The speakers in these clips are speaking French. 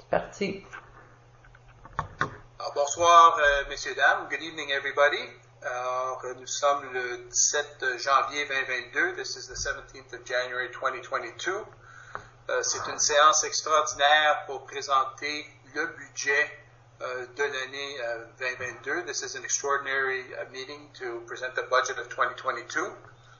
Parti. Bonsoir, messieurs, dames. Good evening, everybody. Alors, nous sommes le 17 janvier 2022. This is the 17th of January 2022. C'est une séance extraordinaire pour présenter le budget de l'année 2022. This is an extraordinary meeting to present the budget of 2022.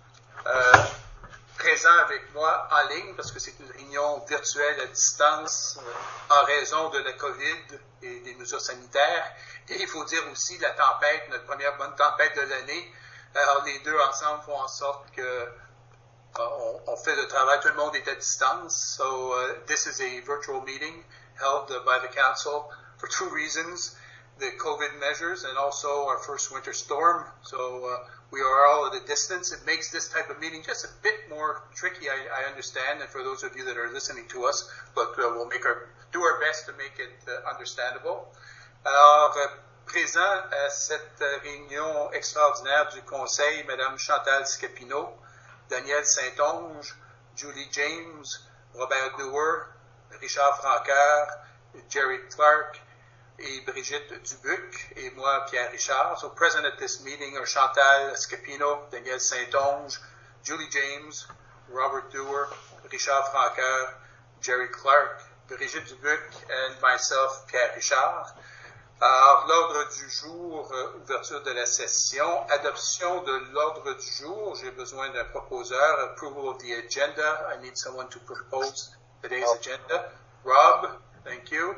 Présent avec moi en ligne, parce que c'est une réunion virtuelle à distance en raison de la COVID et des mesures sanitaires. Et il faut dire aussi la tempête, notre première bonne tempête de l'année. Alors les deux ensemble font en sorte que on fait le travail, tout le monde est à distance. So this is a virtual meeting held by the council for two reasons: the COVID measures and also our first winter storm. So we are all at a distance. It makes this type of meeting just a bit more tricky, I understand, and for those of you that are listening to us, but we'll do our best to make it understandable. Alors, présent à cette réunion extraordinaire du Conseil, Madame Chantal Scapino, Daniel Saint-Onge, Julie James, Robert Doer, Richard Francaire, Jerry Clark, et Brigitte Dubuc, et moi, Pierre Richard. So present at this meeting are Chantal Scapino, Daniel Saint-Onge, Julie James, Robert Doer, Richard Francaire, Jerry Clark, Brigitte Dubuc, and myself, Pierre Richard. Alors, l'ordre du jour, ouverture de la session, adoption de l'ordre du jour. J'ai besoin d'un proposeur. Approval of the agenda. I need someone to propose today's agenda. Rob, thank you.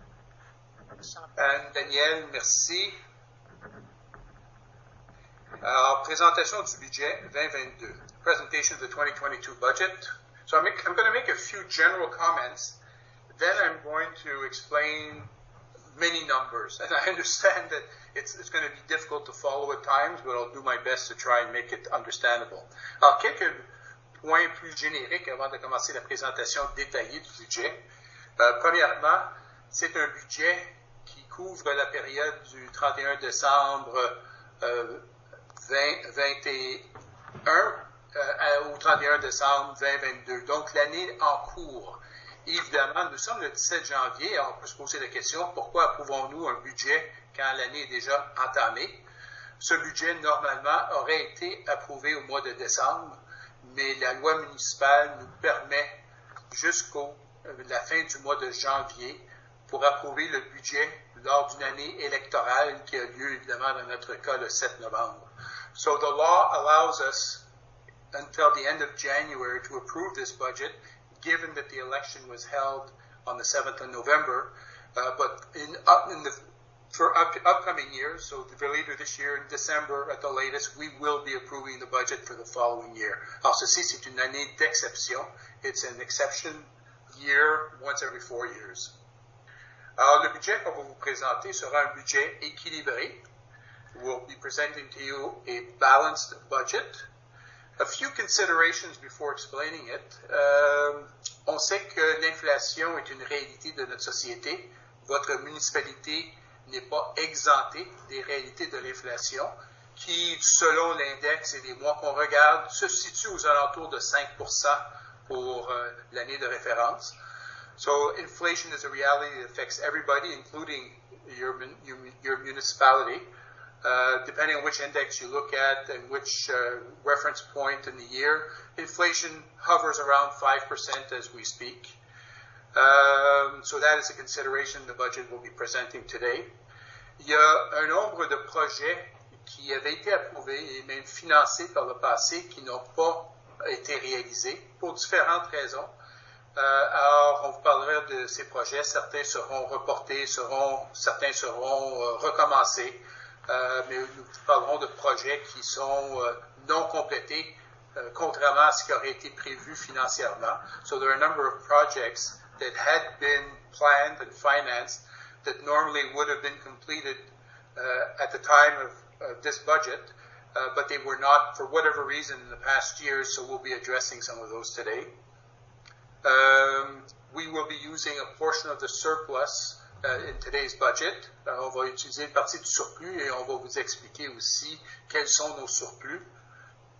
And Daniel, merci. Alors, présentation du budget 2022. Presentation of the 2022 budget. So I'm going to make a few general comments. Then I'm going to explain many numbers. And I understand that it's going to be difficult to follow at times, but I'll do my best to try and make it understandable. Alors, quelques points plus génériques avant de commencer la présentation détaillée du budget. Premièrement, c'est un budget qui couvre la période du 31 décembre 2021 au 31 décembre 2022. Donc, l'année en cours. Évidemment, nous sommes le 17 janvier, on peut se poser la question, pourquoi approuvons-nous un budget quand l'année est déjà entamée? Ce budget, normalement, aurait été approuvé au mois de décembre, mais la loi municipale nous permet jusqu'au la fin du mois de janvier pour approuver le budget lors d'une année électorale qui a lieu, évidemment, dans notre cas, le 7 novembre. So the law allows us until the end of January to approve this budget, given that the election was held on the 7th of November, but for upcoming years, so for later this year, in December at the latest, we will be approving the budget for the following year. Alors ceci, c'est une année d'exception. It's an exception year once every 4 years. Alors le budget qu'on va vous présenter sera un budget équilibré. We'll be presenting to you a balanced budget. A few considerations before explaining it. On sait que l'inflation est une réalité de notre société. Votre municipalité n'est pas exemptée des réalités de l'inflation, qui, selon l'index et les mois qu'on regarde, se situe aux alentours de 5% pour l'année de référence. So inflation is a reality that affects everybody, including your municipality. Depending on which index you look at and which reference point in the year, inflation hovers around 5% as we speak. So that is a consideration the budget we'll be presenting today. Il y a un nombre de projets qui avaient été approuvés et même financés par le passé qui n'ont pas été réalisés pour différentes raisons. Alors, on vous parlera de ces projets. Certains seront reportés, certains seront recommencés. Mais nous parlerons de projets qui sont non complétés, contrairement à ce qui aurait été prévu financièrement. So there are a number of projects that had been planned and financed that normally would have been completed at the time of this budget, but they were not for whatever reason in the past years, so we'll be addressing some of those today. We will be using a portion of the surplus in today's budget. On va utiliser une partie du surplus et on va vous expliquer aussi quels sont nos surplus.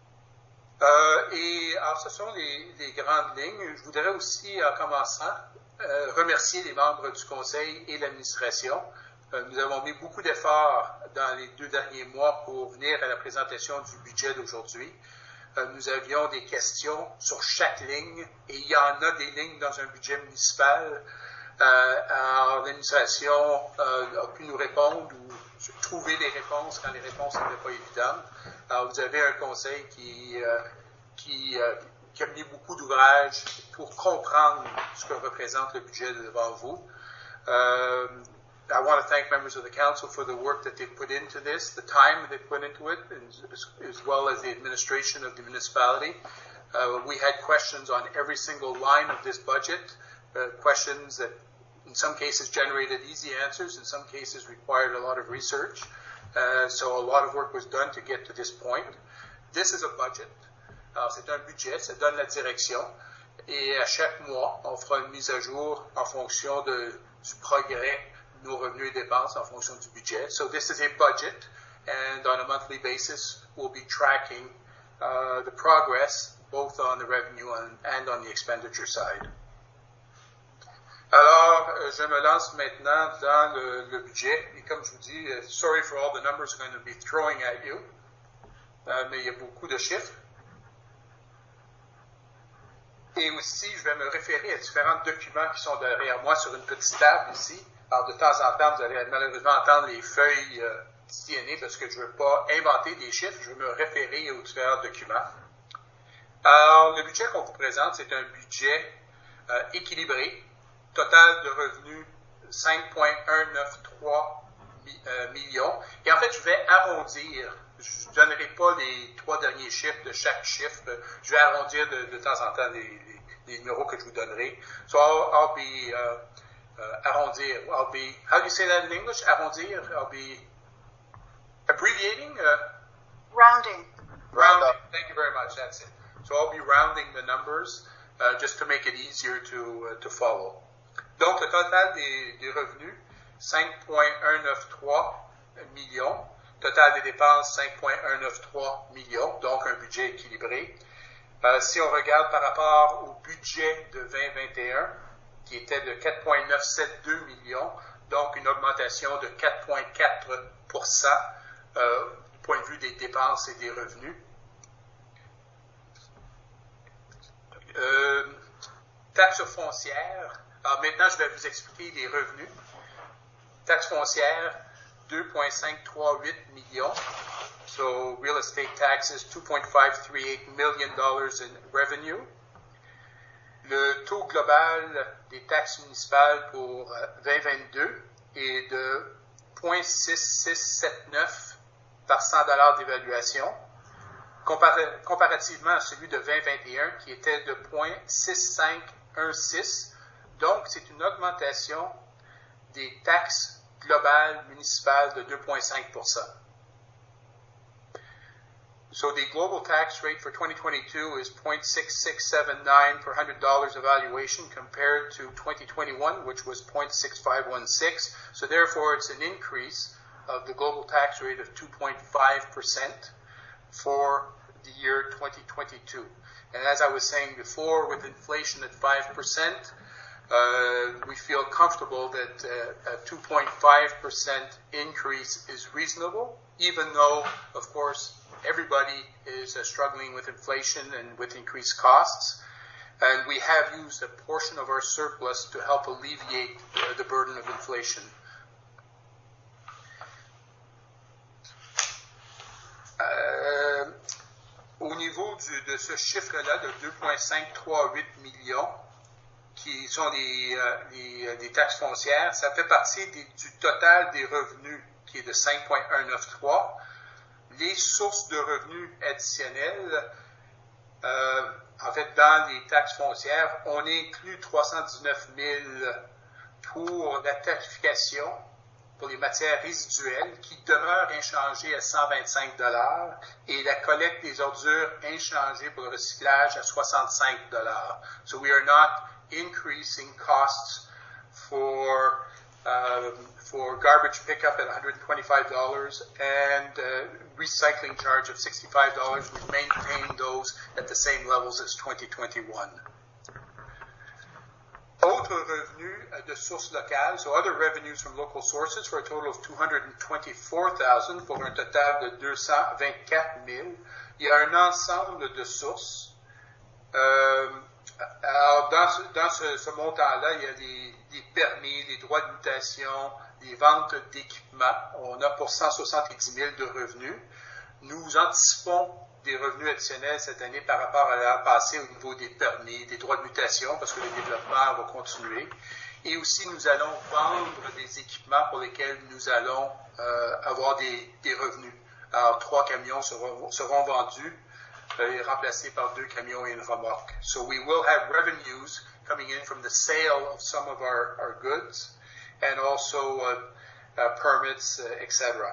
Et alors, ce sont les grandes lignes. Je voudrais aussi, en commençant, remercier les membres du Conseil et l'administration. Nous avons mis beaucoup d'efforts dans les 2 derniers mois pour venir à la présentation du budget d'aujourd'hui. Nous avions des questions sur chaque ligne, et il y en a des lignes dans un budget municipal. Alors, l'administration a pu nous répondre ou trouver les réponses quand les réponses n'étaient pas évidentes. Alors, vous avez un conseil qui a mis beaucoup d'ouvrages pour comprendre ce que représente le budget devant vous. I want to thank members of the council for the work that they've put into this, the time they put into it, as well as the administration of the municipality. We had questions on every single line of this budget, questions that in some cases generated easy answers, in some cases required a lot of research. So a lot of work was done to get to this point. This is a budget. Alors, c'est un budget, ça donne la direction. Et à chaque mois, on fera une mise à jour en fonction du progrès, nos revenus et dépenses en fonction du budget. So this is a budget, and on a monthly basis, we'll be tracking the progress, both on the revenue and on the expenditure side. Alors, je me lance maintenant dans le budget, et comme je vous dis, sorry for all the numbers I'm going to be throwing at you, mais il y a beaucoup de chiffres. Et aussi, je vais me référer à différents documents qui sont derrière moi sur une petite table ici. Alors, de temps en temps, vous allez malheureusement entendre les feuilles tiennées parce que je ne veux pas inventer des chiffres, je veux me référer aux différents documents. Alors, le budget qu'on vous présente, c'est un budget équilibré. Total de revenus, 5,193 millions. Et en fait, je vais arrondir. Je ne donnerai pas les 3 derniers chiffres de chaque chiffre. Je vais arrondir de temps en temps les numéros que je vous donnerai. So I'll be arrondir. I'll be, how do you say that in English? Arrondir. I'll be abbreviating. Rounding. Rounding. Thank you very much. That's it. So I'll be rounding the numbers just to make it easier to follow. Donc, le total des revenus, 5,193 millions. Total des dépenses, 5,193 millions. Donc, un budget équilibré. Si on regarde par rapport au budget de 2021, qui était de 4,972 millions, donc une augmentation de 4,4% du point de vue des dépenses et des revenus. Taxes foncières. Alors maintenant, je vais vous expliquer les revenus. Taxes foncières, 2,538 millions. So, real estate taxes, $2.538 million in revenue. Le taux global des taxes municipales pour 2022 est de 0,6679 par 100 $ d'évaluation, comparativement à celui de 2021 qui était de 0,6516. Donc, c'est une augmentation des taxes globales municipales de 2,5%. So the global tax rate for 2022 is 0.6679 per $100 evaluation compared to 2021, which was 0.6516. So therefore, it's an increase of the global tax rate of 2.5% for the year 2022. And as I was saying before, with inflation at 5%, we feel comfortable that a 2.5% increase is reasonable, even though, of course, everybody is struggling with inflation and with increased costs. And we have used a portion of our surplus to help alleviate the burden of inflation. Au niveau de ce chiffre-là de 2,538 millions, qui sont des taxes foncières, ça fait partie du total des revenus qui est de 5,193. Les sources de revenus additionnelles, en fait, dans les taxes foncières, on inclut 319 000 pour la tarification pour les matières résiduelles qui demeurent inchangées à 125 $ et la collecte des ordures inchangées pour le recyclage à 65 $. So we are not increasing costs for garbage pickup at $125 and recycling charge of $65. We maintain those at the same levels as 2021. Autres autres revenus de sources locales, so other revenues from local sources, for a total of $224,000 pour un total de $224,000. Il y a un ensemble de sources. Alors, dans ce montant-là, il y a des permis, les droits de mutation, les ventes d'équipements. On a pour 170 000 de revenus. Nous anticipons des revenus additionnels cette année par rapport à l'an passé au niveau des permis, des droits de mutation, parce que le développement va continuer. Et aussi, nous allons vendre des équipements pour lesquels nous allons avoir des revenus. Alors, 3 camions seront vendus et remplacés par 2 camions et une remorque. So we will have revenues coming in from the sale of some of our goods and also permits, etc.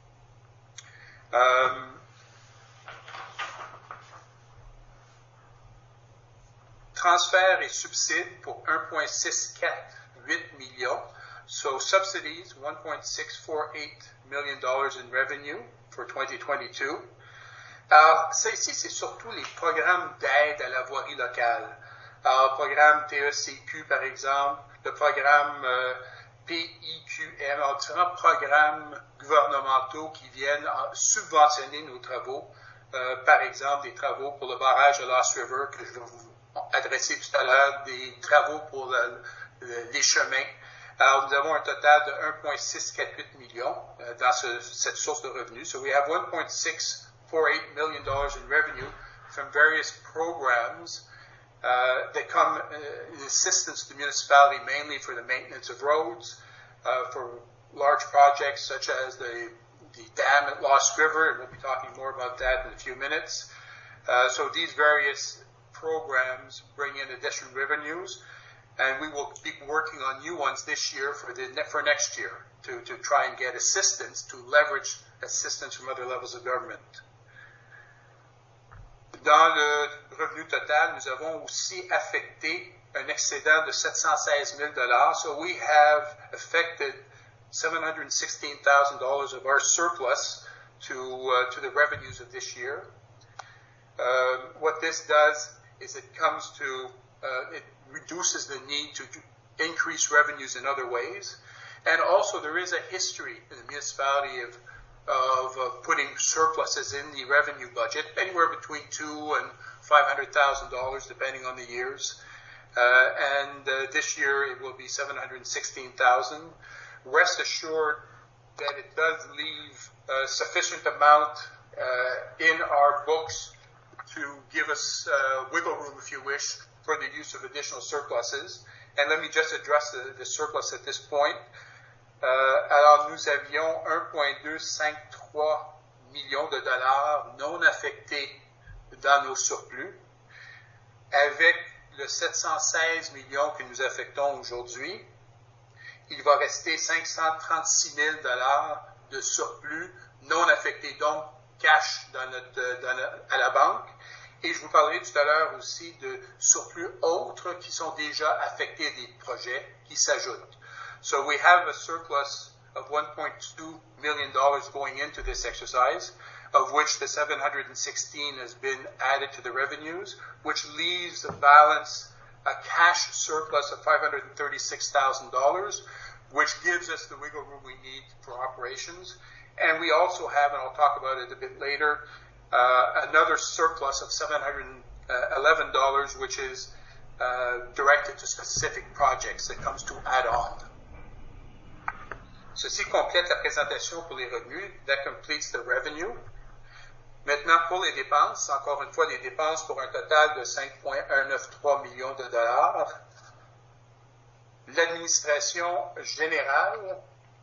Transferts et subsides pour 1,648 millions. So subsidies, $1.648 million in revenue for 2022. Alors, ça ici, c'est surtout les programmes d'aide à la voirie locale. Alors, le programme TECQ, par exemple, le programme PIQM, alors différents programmes gouvernementaux qui viennent subventionner nos travaux. Par exemple, des travaux pour le barrage de Lost River que je vais vous adresser tout à l'heure, des travaux pour les chemins. Alors, nous avons un total de 1,648 millions dans cette source de revenus. So we have $1.648 million in revenue from various programs that come in assistance to the municipality, mainly for the maintenance of roads, for large projects such as the dam at Lost River, and we'll be talking more about that in a few minutes. So these various programs bring in additional revenues, and we will be working on new ones this year for next year to try and get assistance, to leverage assistance from other levels of government. Dans le revenu total, nous avons aussi affecté un excédent de $716 000. So we have affected $716,000 of our surplus to the revenues of this year. What this does is it reduces the need to increase revenues in other ways. And also there is a history in the municipality of putting surpluses in the revenue budget, anywhere between $200,000 and $500,000, depending on the years. And this year it will be $716,000. Rest assured that it does leave a sufficient amount in our books to give us wiggle room, if you wish, for the use of additional surpluses. And let me just address the surplus at this point. Alors, nous avions 1,253 millions de dollars non affectés dans nos surplus. Avec le 716 millions que nous affectons aujourd'hui, il va rester 536 000 dollars de surplus non affectés, donc cash à la banque. Et je vous parlerai tout à l'heure aussi de surplus autres qui sont déjà affectés à des projets qui s'ajoutent. So we have a surplus of $1.2 million going into this exercise, of which the 716 has been added to the revenues, which leaves a balance, a cash surplus of $536,000, which gives us the wiggle room we need for operations. And we also have, and I'll talk about it a bit later, another surplus of $711, which is directed to specific projects that comes to add on. Ceci complète la présentation pour les revenus. That completes the revenue. Maintenant, pour les dépenses, encore une fois, les dépenses pour un total de 5,193 millions de dollars. L'administration générale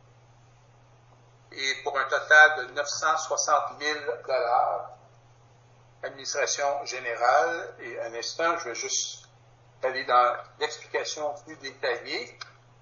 est pour un total de 960 000 dollars. Administration générale, et un instant, je vais juste aller dans l'explication plus détaillée.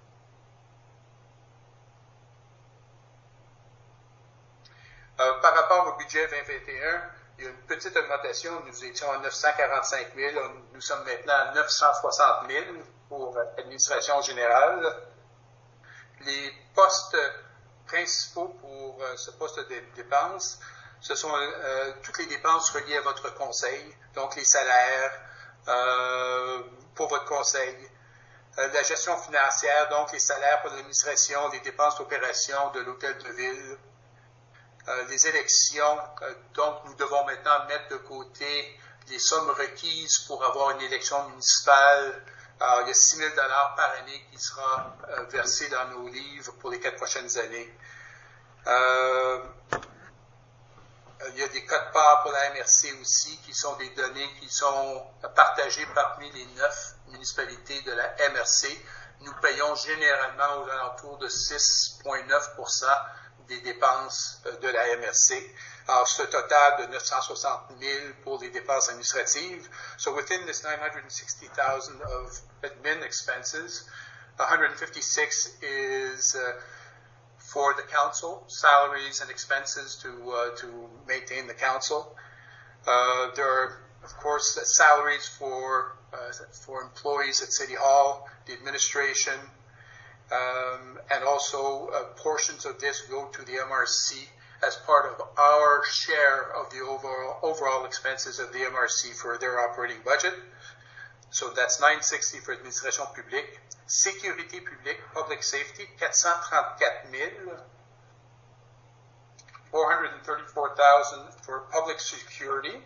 Par rapport au budget 2021, il y a une petite augmentation. Nous étions à 945 000. Nous sommes maintenant à 960 000 pour l'administration générale. Les postes principaux pour ce poste de dépenses, ce sont toutes les dépenses reliées à votre conseil, donc les salaires pour votre conseil, La gestion financière, donc les salaires pour l'administration, les dépenses d'opération de l'hôtel de ville, les élections. Donc, nous devons maintenant mettre de côté les sommes requises pour avoir une élection municipale. Alors, il y a 6 000 $ par année qui sera versé dans nos livres pour les 4 prochaines années. Il y a des codes-parts pour la MRC aussi, qui sont des données qui sont partagées parmi les 9 municipalités de la MRC. Nous payons généralement aux alentours de 6,9% des dépenses de la MRC. Alors, ce total de 960 000 pour les dépenses administratives. So within this 960,000 of admin expenses, 156 is for the council, salaries and expenses to maintain the council. There are, of course, salaries for employees at City Hall, the administration, and also portions of this go to the MRC as part of our share of the overall expenses of the MRC for their operating budget. So that's 960 for administration publique. Sécurité publique, public safety, 434 000. 434,000 for public security.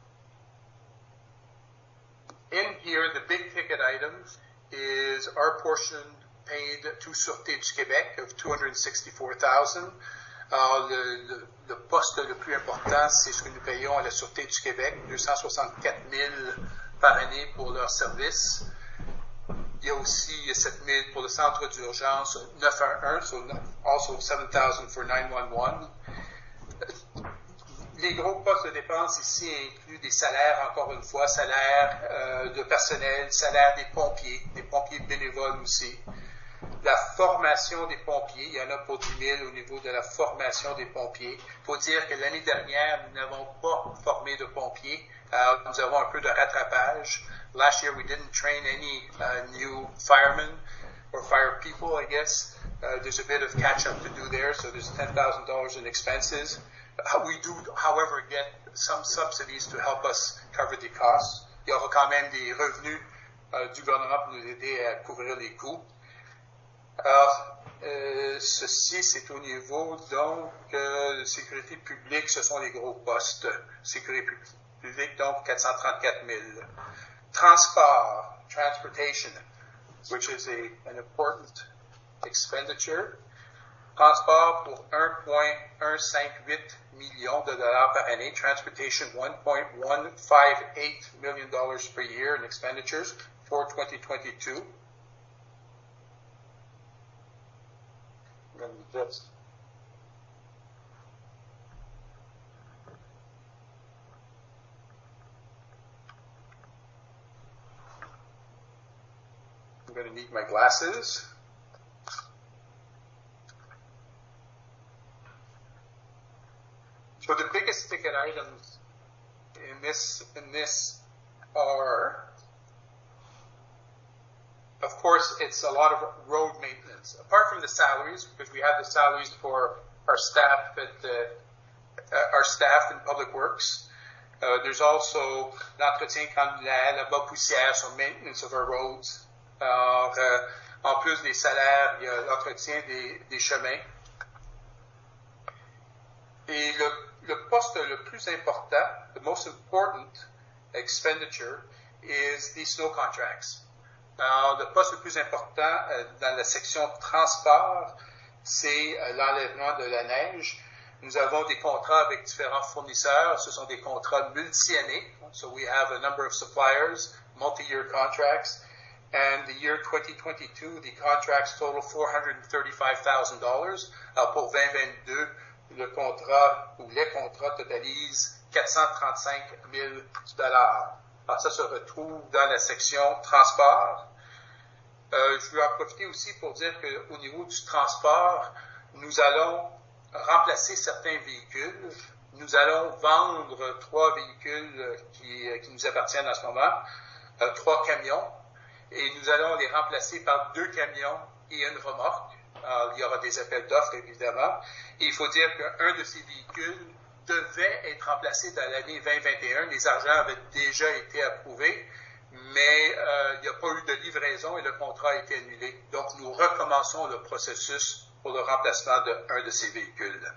In here, the big ticket items is our portion paid to Sûreté du Québec of 264,000. Alors, le poste le plus important, c'est ce que nous payons à la Sûreté du Québec, 264 000 par année pour leur service. Il y a aussi 7 000 pour le centre d'urgence 911, so also 7,000 for 911. Les gros postes de dépenses ici incluent des salaires, encore une fois, salaires de personnel, salaires des pompiers bénévoles aussi. La formation des pompiers, il y en a pour 10 000 au niveau de la formation des pompiers. Il faut dire que l'année dernière, nous n'avons pas formé de pompiers. Nous avons un peu de rattrapage. Last year, we didn't train any new firemen or fire people, I guess. There's a bit of catch-up to do there, so there's $10,000 in expenses. We do, however, get some subsidies to help us cover the costs. Il y aura quand même des revenus du gouvernement pour nous aider à couvrir les coûts. Alors, ceci, c'est au niveau, donc, de sécurité publique, ce sont les gros postes. Sécurité publique, donc, 434 000. Transport, transportation, which is an important expenditure. Transport pour 1,158 millions de dollars par année. Transportation, $1.158 million per year in expenditures for 2022. I'm going to need my glasses. So the biggest ticket items in this are, of course, it's a lot of road maintenance. Apart from the salaries, because we have the salaries for our staff in Public Works. There's also l'entretien granulaire, la bas poussière, so maintenance of our roads. Alors, en plus des salaires, il y a l'entretien des chemins. Et le poste le plus important, the most important expenditure, is the snow contracts. Alors, le poste le plus important dans la section transport, c'est l'enlèvement de la neige. Nous avons des contrats avec différents fournisseurs. Ce sont des contrats multi-années. So we have a number of suppliers, multi-year contracts. And the year 2022, the contracts total $435,000. Alors, pour 2022, le contrat ou les contrats totalisent 435 000 $. Alors, ça se retrouve dans la section transport. Je veux en profiter aussi pour dire qu'au niveau du transport, nous allons remplacer certains véhicules. Nous allons vendre 3 véhicules qui nous appartiennent en ce moment, 3 camions, et nous allons les remplacer par 2 camions et une remorque. Alors, il y aura des appels d'offres, évidemment. Et il faut dire qu'un de ces véhicules devait être remplacé dans l'année 2021. Les argents avaient déjà été approuvés, mais il n'y a pas eu de livraison et le contrat a été annulé. Donc, nous recommençons le processus pour le remplacement d'un de ces véhicules.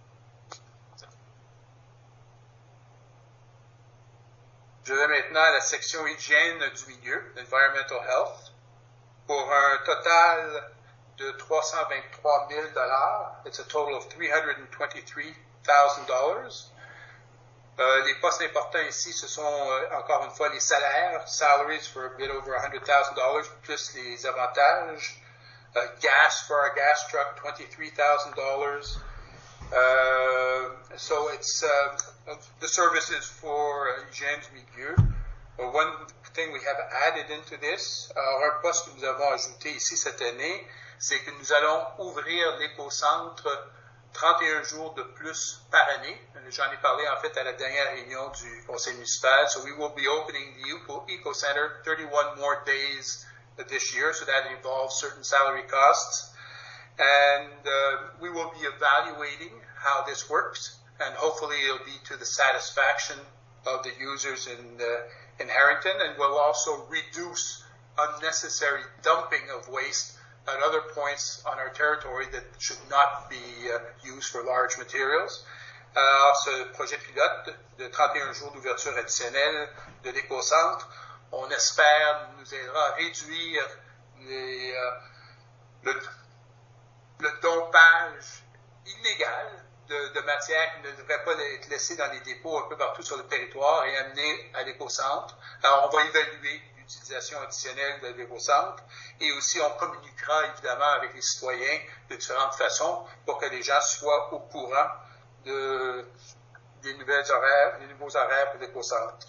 Je vais maintenant à la section hygiène du milieu, Environmental Health, pour un total de $323 000. It's a total of $323,000. Les postes importants ici, ce sont encore une fois les salaires, salaries for a bit over $100,000, plus les avantages. Gas for our gas truck, $23,000. So it's the services for hygiène du milieu. One thing we have added into this, un poste que nous avons ajouté ici cette année, c'est que nous allons ouvrir l'éco-centre 31 jours de plus par année. J'en ai parlé en fait à la dernière réunion du conseil municipal. So we will be opening the Eco Center 31 more days this year. So that involves certain salary costs. And we will be evaluating how this works. And hopefully it'll be to the satisfaction of the users in Harrington. And we'll also reduce unnecessary dumping of waste at other points on our territory that should not be used for large materials. Alors, ce projet pilote de 31 jours d'ouverture additionnelle de l'éco-centre, on espère nous aidera à réduire le dompage illégal de matières qui ne devraient pas être laissées dans les dépôts un peu partout sur le territoire et amenées à l'éco-centre. Alors, on va évaluer l'utilisation additionnelle de l'éco-centre et aussi on communiquera évidemment avec les citoyens de différentes façons pour que les gens soient au courant des nouveaux horaires pour l'éco-centre.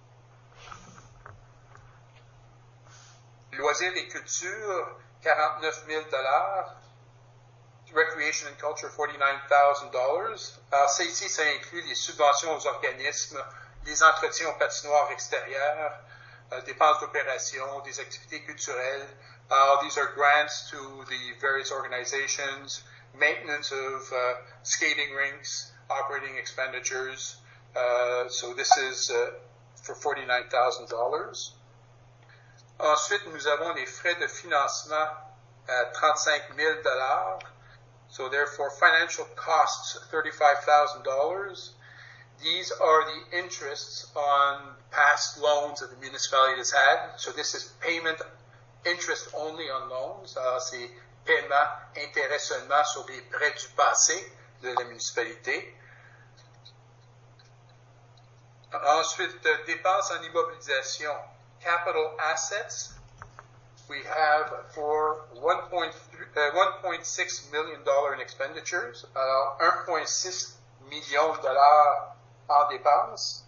Loisirs et culture, $49 000. Recreation and culture, $49,000. Alors, ça ici, ça inclut les subventions aux organismes, les entretiens aux patinoires extérieures, dépenses d'opération, des activités culturelles. These are grants to the various organizations, maintenance of skating rinks, operating expenditures. So this is for $49,000. Ensuite, nous avons les frais de financement à $35 000. So therefore, financial costs, $35,000. These are the interests on past loans that the municipality has had. So this is payment interest only on loans. Alors, c'est paiement, intérêt seulement sur les prêts du passé de la municipalité. Ensuite, dépenses en immobilisation. Capital assets. We have for $1.6 million in expenditures. Alors, $1.6 million en dépenses.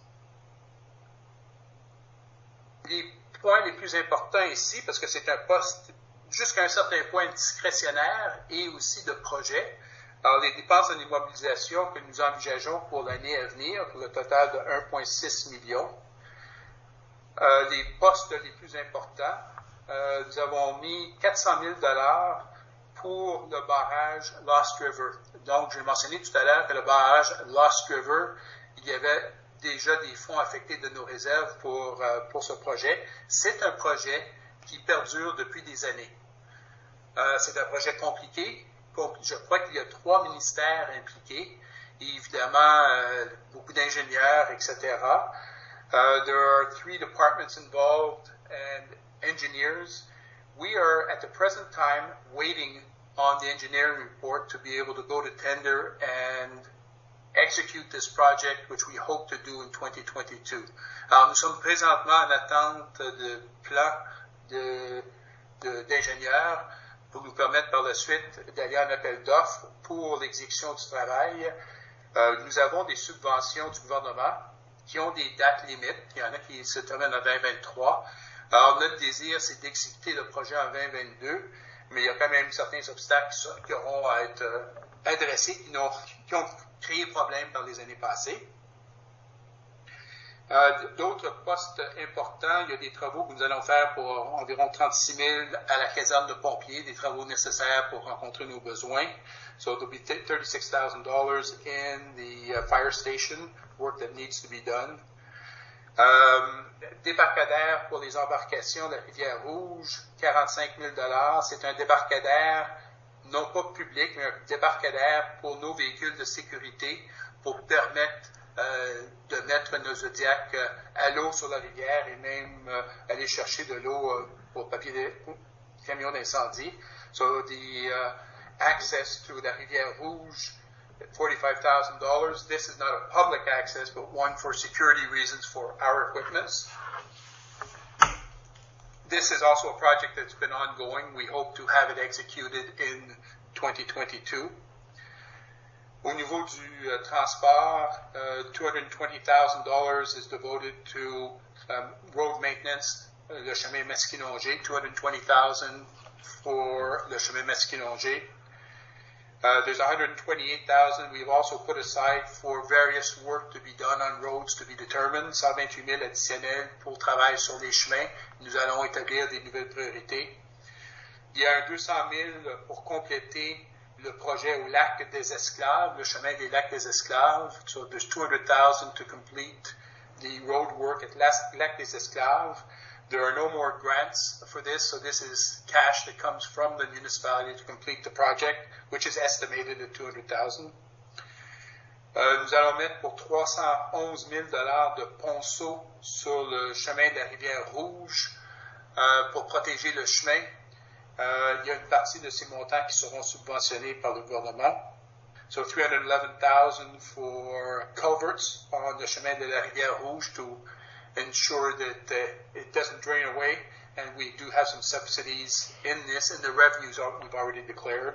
Les points les plus importants ici, parce que c'est un poste jusqu'à un certain point discrétionnaire et aussi de projet. Alors, les dépenses en immobilisation que nous envisageons pour l'année à venir, pour le total de 1,6 million. Les postes les plus importants, nous avons mis $400 000 pour le barrage Lost River. Donc, j'ai mentionné tout à l'heure que le barrage Lost River, il y avait déjà des fonds affectés de nos réserves pour ce projet. C'est un projet qui perdure depuis des années. C'est un projet compliqué. Je crois qu'il y a 3 ministères impliqués, et évidemment beaucoup d'ingénieurs, etc. There are 3 departments involved and engineers. We are at the present time waiting on the engineering report to be able to go to tender and execute this project, which we hope to do in 2022. Alors, nous sommes présentement en attente de plans d'ingénieurs pour nous permettre par la suite d'aller en appel d'offres pour l'exécution du travail. Nous avons des subventions du gouvernement qui ont des dates limites. Il y en a qui se terminent en 2023. Alors, notre désir, c'est d'exécuter le projet en 2022, mais il y a quand même certains obstacles qui auront à être adressés, qui ont créé problème dans les années passées. D'autres postes importants, il y a des travaux que nous allons faire pour environ 36 000 à la caserne de pompiers, des travaux nécessaires pour rencontrer nos besoins. So there will be $36,000 in the fire station, work that needs to be done. Débarcadère pour les embarcations de la rivière Rouge, 45 000 $. C'est un débarcadère, non pas public, mais un débarcadère pour nos véhicules de sécurité pour permettre de mettre nos Zodiac à l'eau sur la rivière et même aller chercher de l'eau pour camion d'incendie. So the access to la rivière Rouge, $45,000. This is not a public access, but one for security reasons for our equipments. This is also a project that's been ongoing. We hope to have it executed in 2022. Au niveau du transport, $220,000 is devoted to road maintenance, le chemin Mesquinongé, $220,000 for le chemin Mesquinongé. There's $128,000 we've also put aside for various work to be done on roads to be determined. 128 000 additionnels pour travail sur les chemins. Nous allons établir des nouvelles priorités. Il y a un 200 000 pour compléter le projet au lac des Esclaves, le chemin des lacs des Esclaves. So there's 200,000 to complete the road work at Lac des Esclaves. There are no more grants for this, so this is cash that comes from the municipality to complete the project, which is estimated at $200,000. Nous allons mettre pour 311 000 $ de ponceau sur le chemin de la rivière Rouge pour protéger le chemin. Il y a une partie de ces montants qui seront subventionnés par le gouvernement. So $311,000 for culverts on le chemin de la rivière Rouge to ensure that it doesn't drain away, and we do have some subsidies in this, and the revenues we've already declared.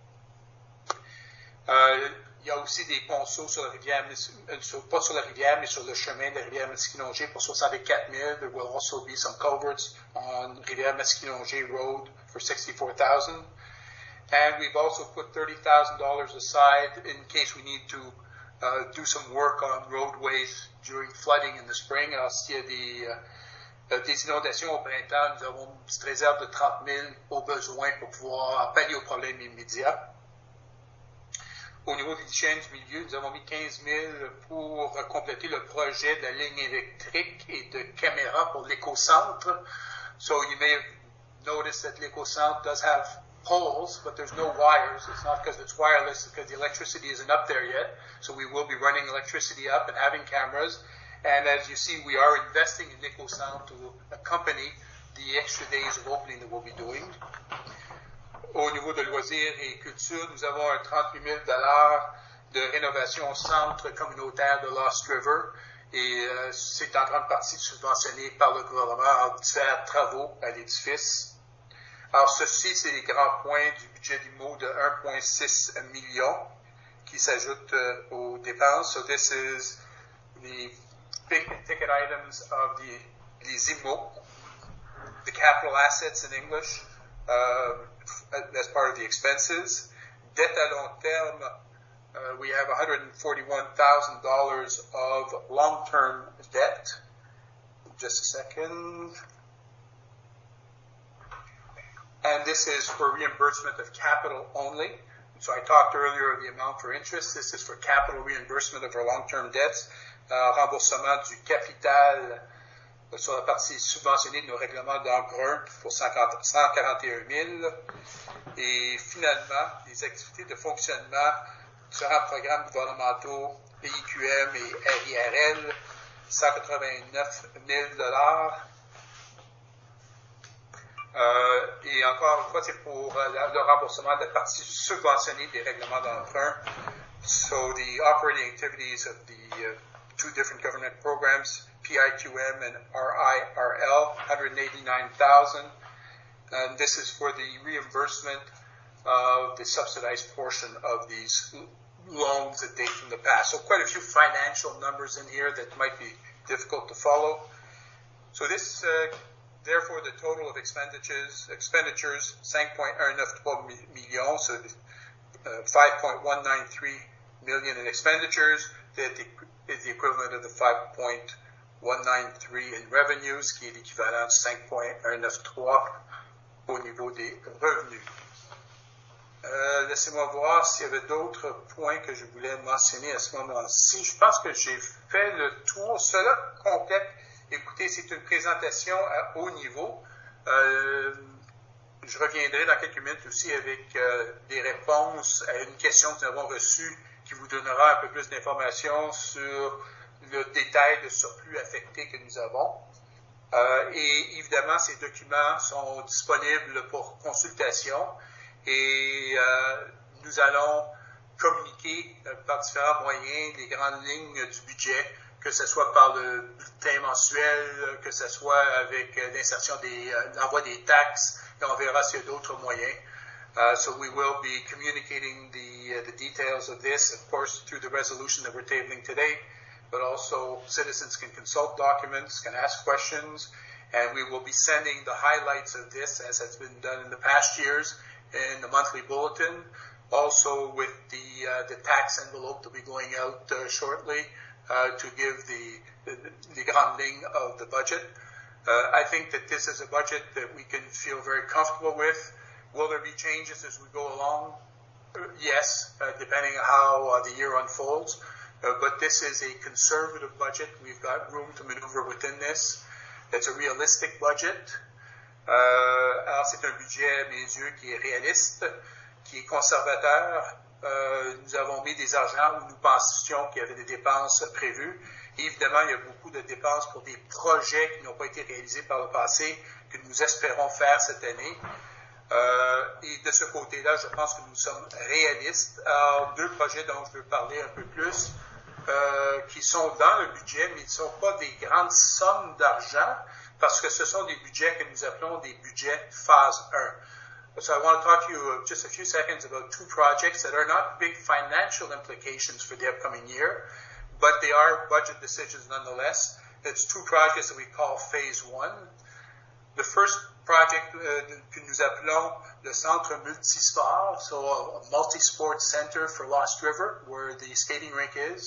Il y a aussi des ponceaux sur la rivière, pas sur la rivière, mais sur le chemin de la rivière Mesquinongé pour 64 000. There will also be some culverts on rivière Mesquinongé Road for 64,000. And we've also put $30,000 aside in case we need to do some work on roadways during flooding in the spring. Alors, s'il y a des inondations au printemps, nous avons une petite réserve de 30 000 au besoin pour pouvoir pallier aux problèmes immédiats. Au niveau des chaînes du milieu, nous avons mis 15 000 pour compléter le projet de la ligne électrique et de caméras pour l'écocentre. So you may have noticed that l'écocentre does have poles, but there's no wires. It's not because it's wireless, it's because the electricity isn't up there yet. So we will be running electricity up and having cameras. And as you see, we are investing in l'écocentre to accompany the extra days of opening that we'll be doing. Au niveau de loisirs et culture, nous avons un 38 000 $ de rénovation au centre communautaire de Lost River. Et c'est en grande partie subventionné par le gouvernement en différents travaux à l'édifice. Alors, ceci, c'est les grands points du budget d'IMO de 1,6 million qui s'ajoutent aux dépenses. So this is the big ticket items of les IMO, the capital assets in English, as part of the expenses. Dette à long terme, we have $141,000 of long-term debt. Just a second. And this is for reimbursement of capital only. So I talked earlier of the amount for interest. This is for capital reimbursement of our long-term debts. Remboursement du capital sur la partie subventionnée de nos règlements d'emprunt pour 141 000. Et finalement, les activités de fonctionnement différents programmes gouvernementaux, PIQM et RIRL, 189 000 $. Et encore une fois, c'est pour le remboursement de la partie subventionnée des règlements d'emprunt. So the operating activities of the two different government programs, PIQM and RIRL, 189,000. And this is for the reimbursement of the subsidized portion of these loans that date from the past. So quite a few financial numbers in here that might be difficult to follow. So this, therefore, the total of expenditures, 5.193 millions, so 5.193 million in expenditures, that is the equivalent of the 5.193 in revenues, qui est l'équivalent de 5.193 au niveau des revenus. Laissez-moi voir s'il y avait d'autres points que je voulais mentionner à ce moment-ci. Je pense que j'ai fait le tour. Cela complète Écoutez, c'est une présentation à haut niveau. Je reviendrai dans quelques minutes aussi avec des réponses à une question que nous avons reçue qui vous donnera un peu plus d'informations sur le détail de surplus affecté que nous avons. Et évidemment, ces documents sont disponibles pour consultation et nous allons communiquer par différents moyens les grandes lignes du budget, que ce soit par le bulletin mensuel, que ce soit avec l'insertion l'envoi des taxes, et on verra s'il y a d'autres moyens. So we will be communicating the details of this, of course, through the resolution that we're tabling today, but also citizens can consult documents, can ask questions, and we will be sending the highlights of this, as has been done in the past years, in the monthly bulletin, also with the tax envelope that will be going out shortly to give the grandes lignes of the budget. I think that this is a budget that we can feel very comfortable with. Will there be changes as we go along? Yes, depending on how the year unfolds. But this is a conservative budget. We've got room to maneuver within this. It's a realistic budget. Alors, c'est un budget, à mes yeux, qui est réaliste, qui est conservateur. Nous avons mis des argents où nous pensions qu'il y avait des dépenses prévues. Et évidemment, il y a beaucoup de dépenses pour des projets qui n'ont pas été réalisés par le passé, que nous espérons faire cette année. Et de ce côté-là, je pense que nous sommes réalistes. Alors, deux projets dont je veux parler un peu plus, qui sont dans le budget, mais ils ne sont pas des grandes sommes d'argent, parce que ce sont des budgets que nous appelons des budgets phase 1. So I want to talk to you just a few seconds about two projects that are not big financial implications for the upcoming year, but they are budget decisions nonetheless. It's two projects that we call Phase 1. The first project que nous appelons le Centre Multisport, so a multi-sport center for Lost River, where the skating rink is.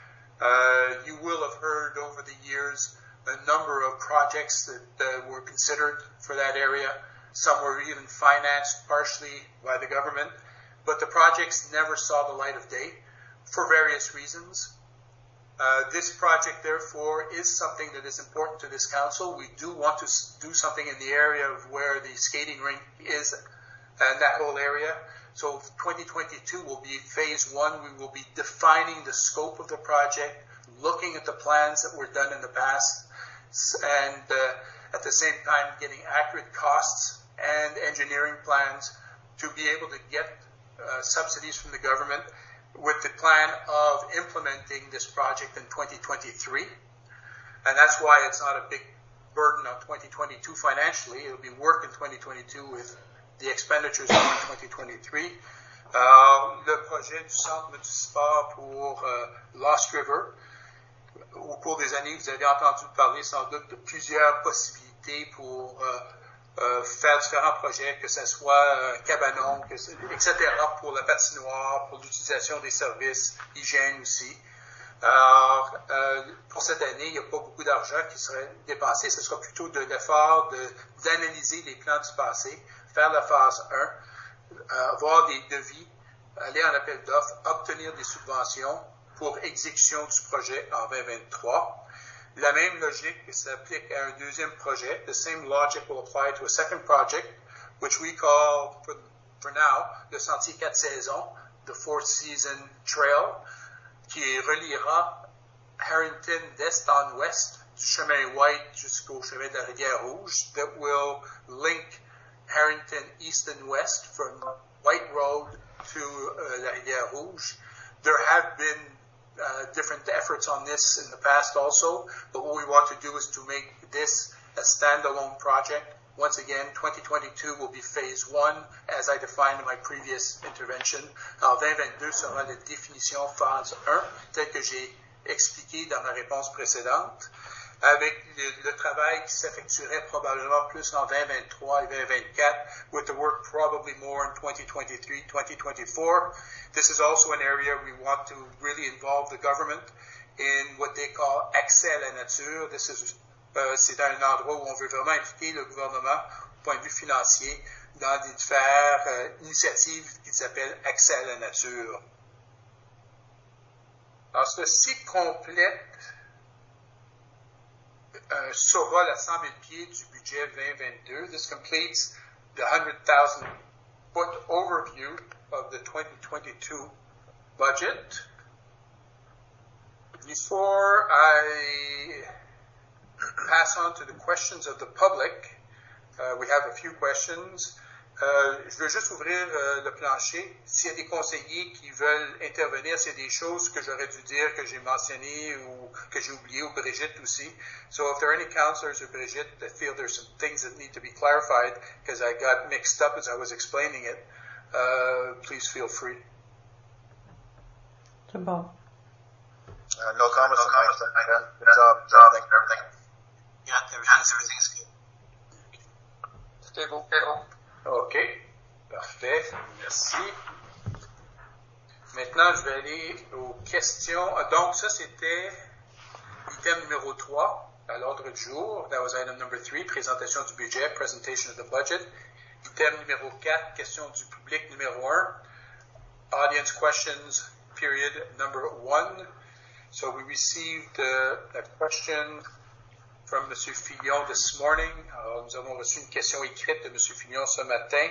You will have heard over the years a number of projects that were considered for that area. Some were even financed partially by the government, but the projects never saw the light of day for various reasons. This project, therefore, is something that is important to this council. We do want to do something in the area of where the skating rink is, and that whole area. So 2022 will be phase 1. We will be defining the scope of the project, looking at the plans that were done in the past, and at the same time getting accurate costs and engineering plans to be able to get subsidies from the government with the plan of implementing this project in 2023. And that's why it's not a big burden on 2022 financially. It'll be work in 2022 with the expenditures in 2023. Le projet du Centre Multisport pour Lost River. Au cours des années, vous avez entendu parler sans doute de plusieurs possibilités pour faire différents projets, que ce soit cabanon, etc., pour la patinoire, pour l'utilisation des services, hygiène aussi. Alors, pour cette année, il n'y a pas beaucoup d'argent qui serait dépensé. Ce sera plutôt de l'effort d'analyser les plans du passé, faire la phase 1, avoir des devis, aller en appel d'offres, obtenir des subventions pour exécution du projet en 2023. La même logique s'applique à un deuxième projet. The same logic will apply to a second project, which we call, for now, le Sentier 4 Saisons, the Fourth Season Trail, qui reliera Harrington d'est en ouest, du chemin White jusqu'au chemin de la Rivière-Rouge, that will link Harrington east and west from White Road to la Rivière-Rouge. There have been different efforts on this in the past also, but what we want to do is to make this a standalone project. Once again, 2022 will be phase 1, as I defined in my previous intervention. En 2022 sera la définition phase 1, tel que j'ai expliqué dans ma réponse précédente, avec le travail qui s'effectuerait probablement plus en 2023 et 2024, with the work probably more in 2023, 2024. This is also an area we want to really involve the government in what they call accès à la nature. This is, c'est un endroit où on veut vraiment impliquer le gouvernement, du point de vue financier, dans des différentes initiatives qui s'appellent accès à la nature. Alors, ceci complète survol à 100 000 pieds du budget 2022. This completes the 100,000 foot overview of the 2022 budget. Before I pass on to the questions of the public, we have a few questions. Je veux juste ouvrir le plancher. S'il y a des conseillers qui veulent intervenir, s'il y a des choses que j'aurais dû dire, que j'ai mentionnées ou que j'ai oubliées, ou Brigitte aussi. So if there are any counselors or Brigitte that feel there's some things that need to be clarified because I got mixed up as I was explaining it, please feel free. C'est bon. No comments on my side. Good job. Everything. Yeah, everything's good. Stable. OK. Parfait. Merci. Maintenant, je vais aller aux questions. Donc, ça, c'était item numéro 3 à l'ordre du jour. That was item number 3, présentation du budget, presentation of the budget. Item numéro 4, question du public numéro 1. Audience questions, period number 1. So we received a question from M. Fillon this morning. Alors, nous avons reçu une question écrite de M. Fillon ce matin.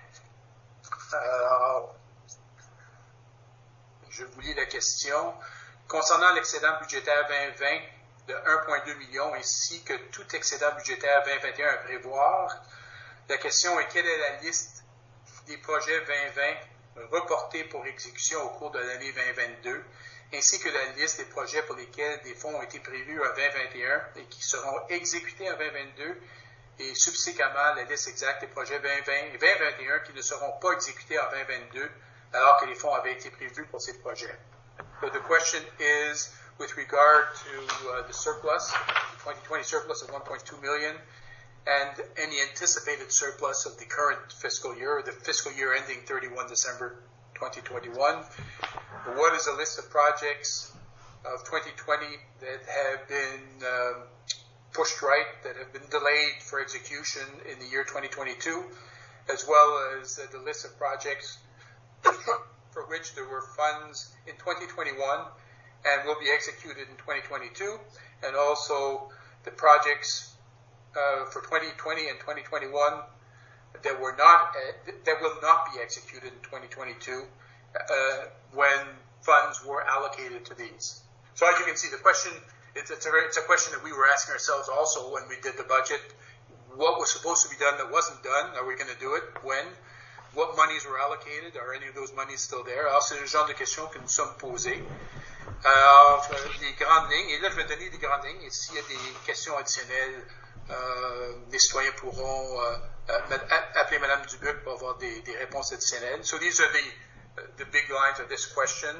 Je vous lis la question. Concernant l'excédent budgétaire 2020 de 1,2 million ainsi que tout excédent budgétaire 2021 à prévoir, la question est quelle est la liste des projets 2020 reportés pour exécution au cours de l'année 2022 ainsi que la liste des projets pour lesquels des fonds ont été prévus en 2021 et qui seront exécutés en 2022 et subséquemment la liste exacte des projets 2020 et 2021 qui ne seront pas exécutés en 2022 alors que les fonds avaient été prévus pour ces projets. So the question is with regard to the surplus, the 2020 surplus of 1.2 million and any anticipated surplus of the current fiscal year or the fiscal year ending 31 December 2021. What is a list of projects of 2020 that have been pushed right, that have been delayed for execution in the year 2022, as well as the list of projects for which there were funds in 2021 and will be executed in 2022, and also the projects for 2020 and 2021 that will not be executed in 2022 when funds were allocated to these. So as you can see, the question, it's a question that we were asking ourselves also when we did the budget. What was supposed to be done that wasn't done? Are we going to do it? When? What monies were allocated? Are any of those monies still there? Alors, c'est le genre de questions que nous sommes posées. Alors, les grandes lignes, et là, je vais donner des grandes lignes, et s'il y a des questions additionnelles, les citoyens pourront appeler Mme Dubuc pour avoir des réponses additionnelles. So these are the big lines of this question.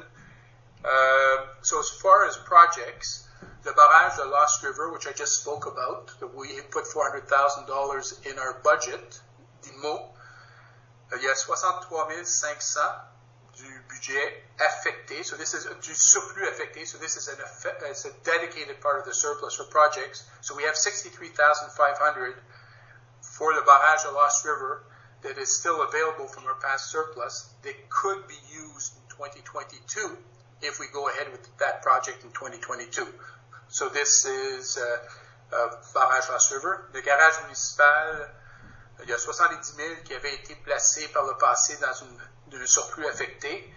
So as far as projects, the barrage de Lost River, which I just spoke about, that we put $400,000 in our budget, d'IMO, il y a 63 500 du budget affecté. So this is du surplus affecté. So this is it's a dedicated part of the surplus for projects. So we have 63,500 for the barrage de Lost River that is still available from our past surplus that could be used in 2022 if we go ahead with that project in 2022. So this is barrage Lost River. Le garage municipal, il y a 70 000 qui avaient été placés par le passé dans un surplus affecté.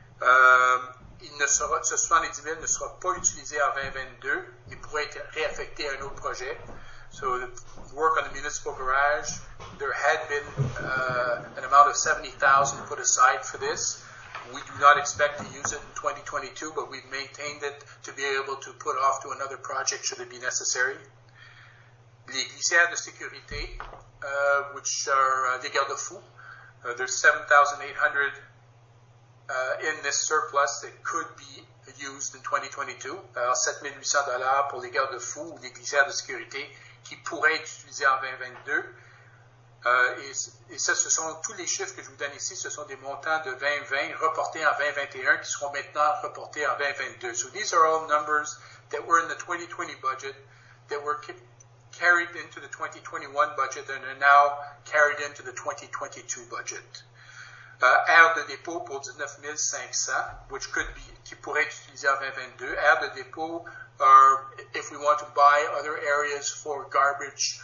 Ce 70 000 ne sera pas utilisé en 2022. Il pourrait être réaffecté à un autre projet. So the work on the municipal garage, there had been an amount of 70,000 put aside for this. We do not expect to use it in 2022, but we've maintained it to be able to put off to another project should it be necessary. Les glissières de sécurité, which are des garde-fous, there's 7,800 in this surplus that could be used in 2022. Alors, $7,800 pour les garde-fous ou les glissières de sécurité qui pourraient être utilisés en 2022. Et ça, ce sont tous les chiffres que je vous donne ici, ce sont des montants de 2020 reportés en 2021 qui seront maintenant reportés en 2022. So these are all numbers that were in the 2020 budget that were carried into the 2021 budget and are now carried into the 2022 budget. Aire de dépôt pour 19 500, qui pourrait être utilisé en 2022. Aire de dépôt, if we want to buy other areas for garbage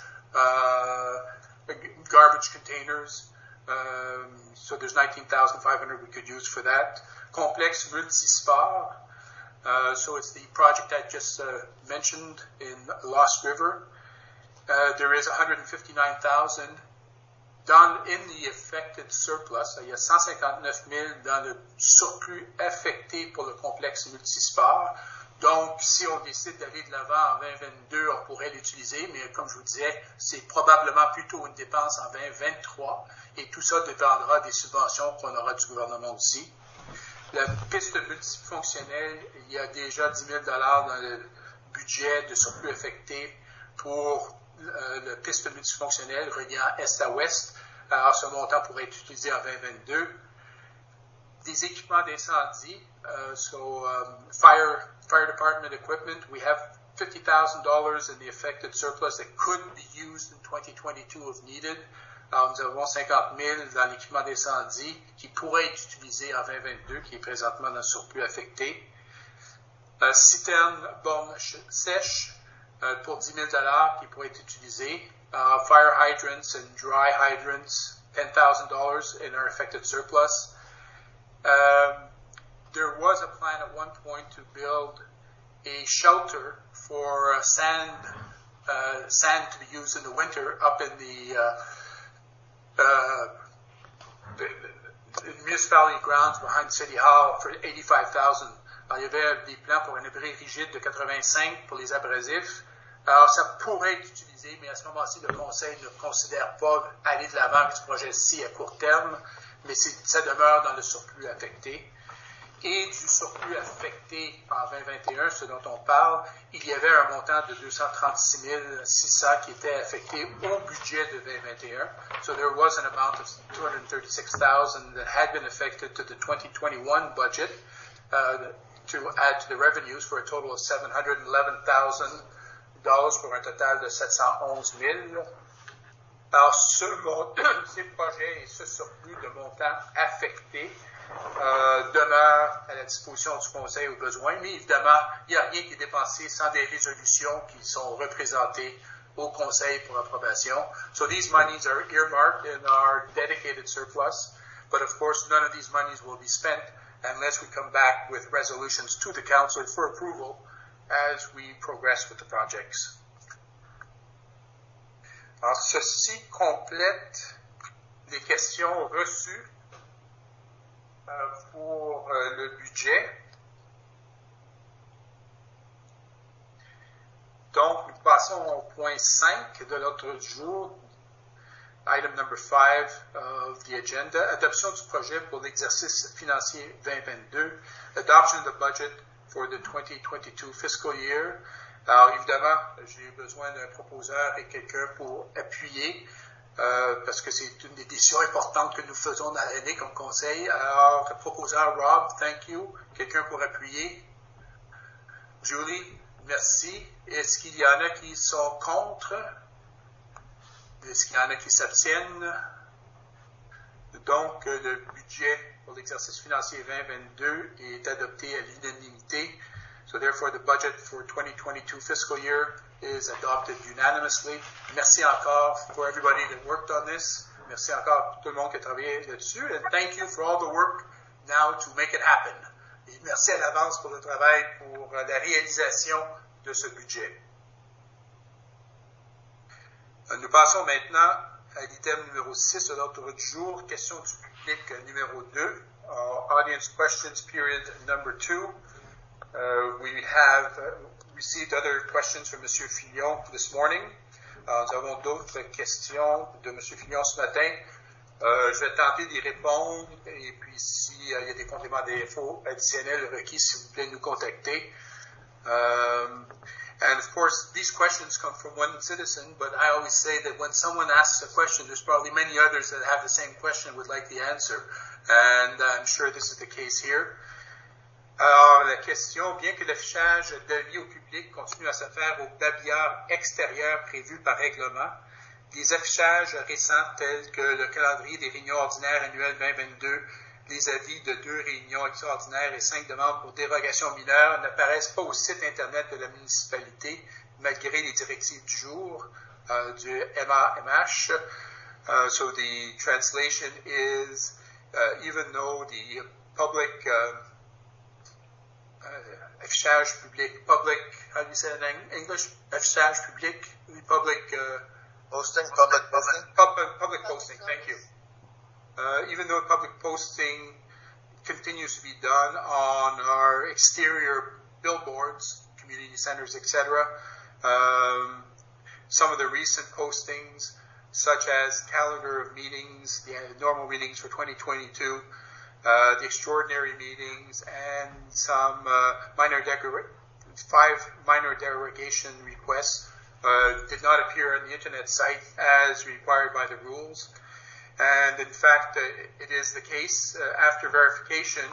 containers. So there's 19,500 we could use for that. Complexe multisport. So it's the project I just mentioned in Lost River. There is 159,000 in the affected surplus. Il y a 159 000 dans le surplus affecté pour le complexe multisport. Donc, si on décide d'aller de l'avant en 2022, on pourrait l'utiliser, mais comme je vous disais, c'est probablement plutôt une dépense en 2023, et tout ça dépendra des subventions qu'on aura du gouvernement aussi. La piste multifonctionnelle, il y a déjà 10 000 dans le budget de surplus affecté pour la piste multifonctionnelle reliant est à ouest. Alors, ce montant pourrait être utilisé en 2022. Des équipements d'incendie, fire department equipment, we have $50,000 in the affected surplus that could be used in 2022 if needed. Alors, nous avons 50 000 dans l'équipement d'incendie qui pourrait être utilisé en 2022, qui est présentement dans le surplus affecté. Citerne borne sèche pour 10 000 qui pourrait être utilisé. Fire hydrants and dry hydrants, $10,000 in our affected surplus. There was a plan at one point to build a shelter for sand to be used in the winter up in the municipality grounds behind City Hall for $85,000. Alors, il y avait des plans pour un abri rigide de 85 pour les abrasifs. Alors, ça pourrait être utilisé, mais à ce moment-ci, le Conseil ne considère pas aller de l'avant avec ce projet-ci à court terme, mais ça demeure dans le surplus affecté. Et du surplus affecté en 2021, ce dont on parle, il y avait un montant de 236 600 qui était affecté au budget de 2021. So there was an amount of 236,000 that had been affected to the 2021 budget to add to the revenues for a total of $711,000 pour un total de 711 000. Alors, ces projets et ce surplus de montants affectés demeurent à la disposition du Conseil au besoin, mais évidemment, il n'y a rien qui est dépensé sans des résolutions qui sont représentées au Conseil pour approbation. So these monies are earmarked in our dedicated surplus, but of course none of these monies will be spent unless we come back with resolutions to the Council for approval as we progress with the projects. Alors, ceci complète les questions reçues pour le budget. Donc, nous passons au point 5 de l'ordre du jour, item number 5 of the agenda, adoption du projet pour l'exercice financier 2022, adoption of the budget for the 2022 fiscal year. Alors, évidemment, j'ai besoin d'un proposeur et quelqu'un pour appuyer, parce que c'est une des décisions importantes que nous faisons dans l'année comme conseil. Alors, proposeur Rob, thank you. Quelqu'un pour appuyer? Julie, merci. Est-ce qu'il y en a qui sont contre? Est-ce qu'il y en a qui s'abstiennent? Donc, le budget pour l'exercice financier 2022 est adopté à l'unanimité. So therefore, the budget for 2022 fiscal year is adopted unanimously. Merci encore for everybody that worked on this. Merci encore à tout le monde qui a travaillé là-dessus. And thank you for all the work now to make it happen. Et merci à l'avance pour le travail, pour la réalisation de ce budget. Nous passons maintenant à l'item numéro 6 de l'ordre du jour, question du public numéro 2, audience questions period number 2. We have received other questions from M. Fillon this morning. Nous avons d'autres questions de M. Fillon ce matin. Je vais tenter d'y répondre et puis s'il y a des compléments d'infos additionnels requis, s'il vous plaît, nous contacter. And of course, these questions come from one citizen, but I always say that when someone asks a question, there's probably many others that have the same question and would like the answer. And I'm sure this is the case here. Alors, la question, bien que l'affichage de vie au public continue à se faire au babillard extérieur prévu par règlement, des affichages récents tels que le calendrier des réunions ordinaires annuelles 2022, les avis de 2 réunions extraordinaires et 5 demandes pour dérogation mineure n'apparaissent pas au site Internet de la municipalité, malgré les directives du jour du MAMH. So the translation is, even though the public affichage public, how do you say it in English? Affichage public, public Public posting, thank you. Even though public posting continues to be done on our exterior billboards, community centers, etc., some of the recent postings, such as calendar of meetings, the normal meetings for 2022, the extraordinary meetings, and some 5 minor derogation requests did not appear on the internet site as required by the rules. And in fact, it is the case. After verification,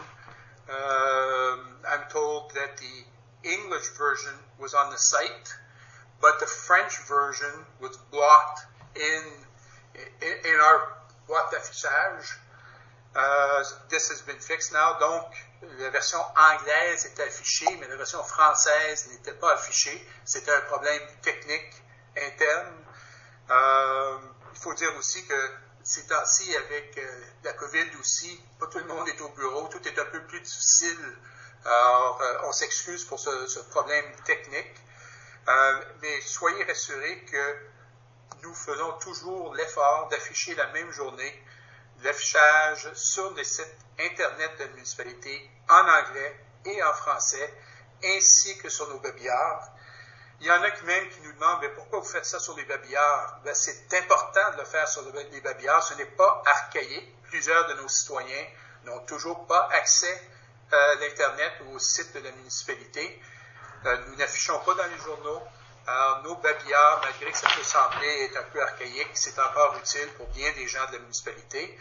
I'm told that the English version was on the site, but the French version was blocked in our boîte d'affichage. This has been fixed now. Donc, la version anglaise était affichée, mais la version française n'était pas affichée. C'était un problème technique interne. Il faut dire aussi que ces temps-ci, avec la COVID aussi, pas tout le monde est au bureau, tout est un peu plus difficile. Alors, on s'excuse pour ce problème technique. Mais soyez rassurés que nous faisons toujours l'effort d'afficher la même journée l'affichage sur les sites Internet de la municipalité en anglais et en français, ainsi que sur nos babillards. Il y en a même qui nous demandent, mais pourquoi vous faites ça sur les babillards? Ben, c'est important de le faire sur les babillards, ce n'est pas archaïque. Plusieurs de nos citoyens n'ont toujours pas accès à l'Internet ou au site de la municipalité. Nous n'affichons pas dans les journaux. Alors, nos babillards, malgré que ça peut sembler être un peu archaïque, c'est encore utile pour bien des gens de la municipalité.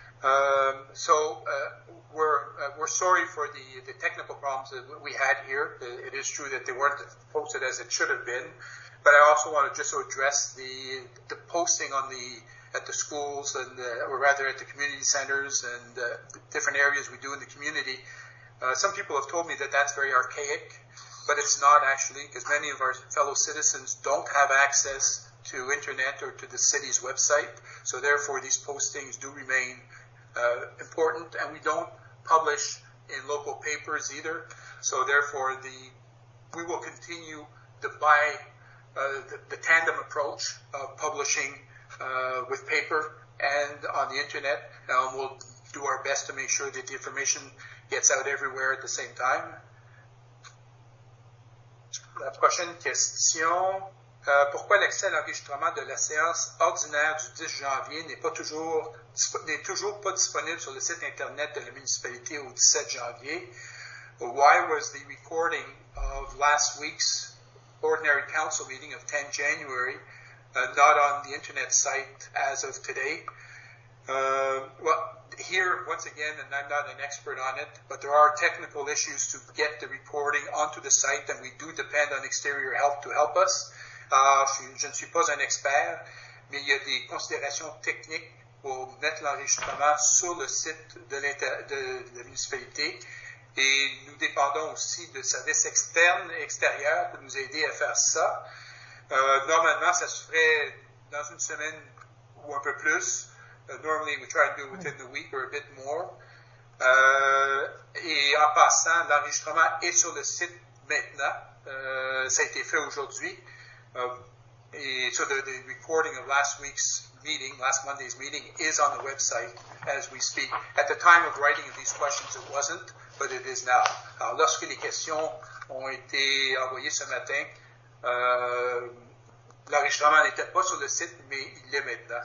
We're sorry for the technical problems that we had here. It is true that they weren't posted as it should have been, but I also want to just address the posting at the schools and or rather at the community centers and the different areas we do in the community. Some people have told me that that's very archaic. But it's not actually, because many of our fellow citizens don't have access to internet or to the city's website. So therefore, these postings do remain important, and we don't publish in local papers either. So therefore, we will continue the tandem approach of publishing with paper and on the internet. We'll do our best to make sure that the information gets out everywhere at the same time. La prochaine question. Pourquoi l'accès à l'enregistrement de la séance ordinaire du 10 janvier n'est toujours pas disponible sur le site Internet de la municipalité au 17 janvier? Why was the recording of last week's ordinary council meeting of 10 January not on the Internet site as of today? Well, here, once again, and I'm not an expert on it, but there are technical issues to get the recording onto the site, and we do depend on exterior help to help us. Je ne suis pas un expert, mais il y a des considérations techniques pour mettre l'enregistrement sur le site de la municipalité. Et nous dépendons aussi de services externes et extérieurs pour nous aider à faire ça. Normalement, ça se ferait dans une semaine ou un peu plus. Normally, we try to do it within the week or a bit more. Et en passant, l'enregistrement est sur le site maintenant. Ça a été fait aujourd'hui. So the recording of last Monday's meeting, is on the website as we speak. At the time of writing of these questions, it wasn't, but it is now. Alors, lorsque les questions ont été envoyées ce matin, l'enregistrement n'était pas sur le site, mais il l'est maintenant.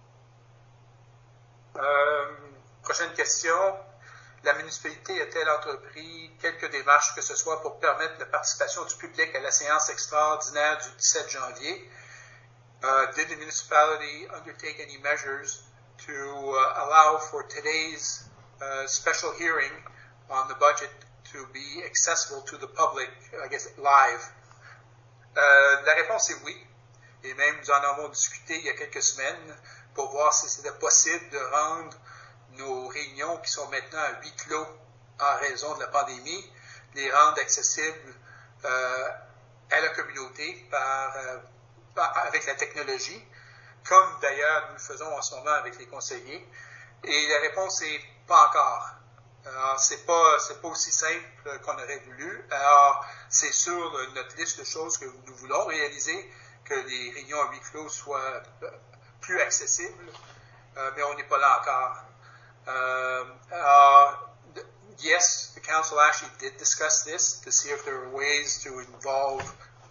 Prochaine question. La municipalité a-t-elle entrepris quelques démarches que ce soit pour permettre la participation du public à la séance extraordinaire du 17 janvier? Did the municipality undertake any measures to allow for today's special hearing on the budget to be accessible to the public, I guess, live? La réponse est oui. Et même, nous en avons discuté il y a quelques semaines pour voir si c'était possible de rendre nos réunions qui sont maintenant à huis clos en raison de la pandémie, les rendre accessibles à la communauté avec la technologie, comme d'ailleurs nous le faisons en ce moment avec les conseillers. Et la réponse est pas encore. Alors, c'est pas aussi simple qu'on aurait voulu. Alors, c'est sur notre liste de choses que nous voulons réaliser, que les réunions à huis clos soient plus accessibles, mais on n'est pas là encore. Yes, the council actually did discuss this to see if there were ways to involve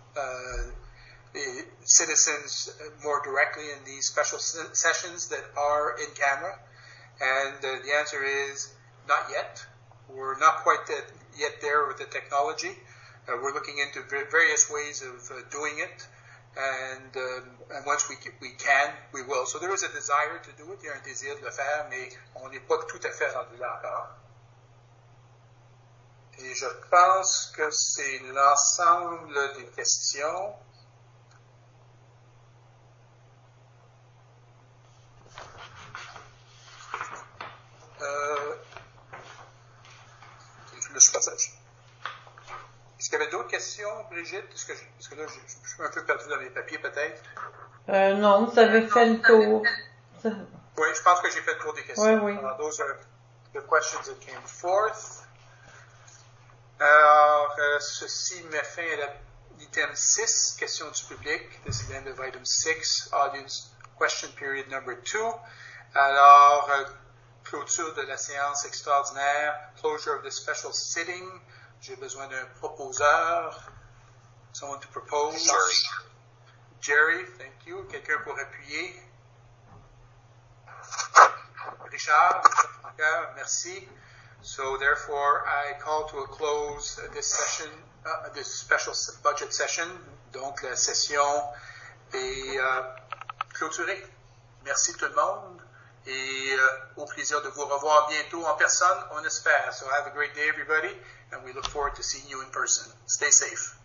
citizens more directly in these special sessions that are in camera. And the answer is not yet. We're not quite yet there with the technology. We're looking into various ways of doing it. And once we can, we will. So there is a desire to do it. Il y a un désir de le faire, mais on n'est pas tout à fait rendu là encore. Et je pense que c'est l'ensemble des questions. Je passage. Est-ce qu'il y avait d'autres questions, Brigitte? Parce que là, je suis un peu perdu dans mes papiers, peut-être. Non, vous avez fait le tour. Oui, je pense que j'ai fait le tour des questions. Oui. Alors, those are the questions that came forth. Alors, ceci met fin à l'item 6, questions du public. This is the end of item 6, audience question period number 2. Alors, clôture de la séance extraordinaire, closure of the special sitting. J'ai besoin d'un proposeur. Someone to propose. Jerry, thank you. Quelqu'un pour appuyer. Richard, encore, merci. So therefore, I call to a close this session, this special budget session. Donc la session est clôturée. Merci tout le monde. Et au plaisir de vous revoir bientôt en personne, on espère. So have a great day, everybody, and we look forward to seeing you in person. Stay safe.